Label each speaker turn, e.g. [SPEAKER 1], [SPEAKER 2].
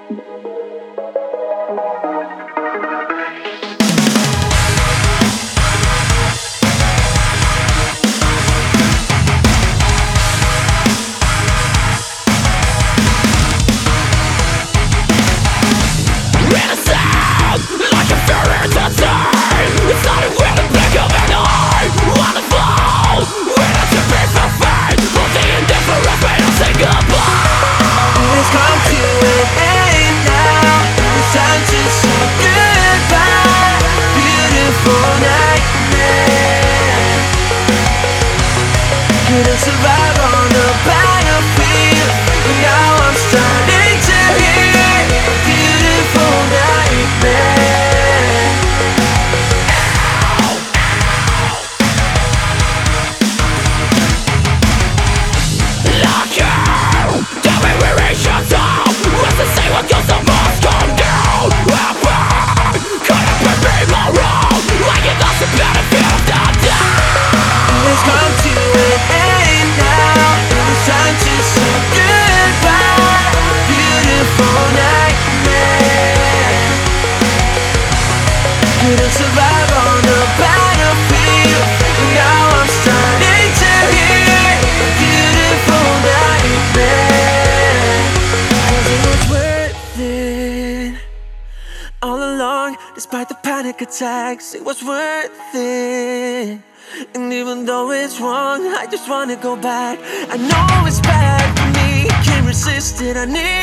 [SPEAKER 1] Couldn't survive on the battlefield, but now I'm starting to hear a beautiful nightmare.
[SPEAKER 2] Lock you, tell me where it shuts off. What's to say what goes the must come down? Couldn't be more wrong, like it lost the benefit of the doubt.
[SPEAKER 1] It's come to an end now. It's time to say goodbye. Beautiful nightmare. Couldn't survive on the battlefield, but now I'm starting to hear a beautiful nightmare. 'Cause it was worth it all along, despite the panic attacks. It was worth it. And even though it's wrong, I just wanna go back. I know it's bad for me, can't resist it. I need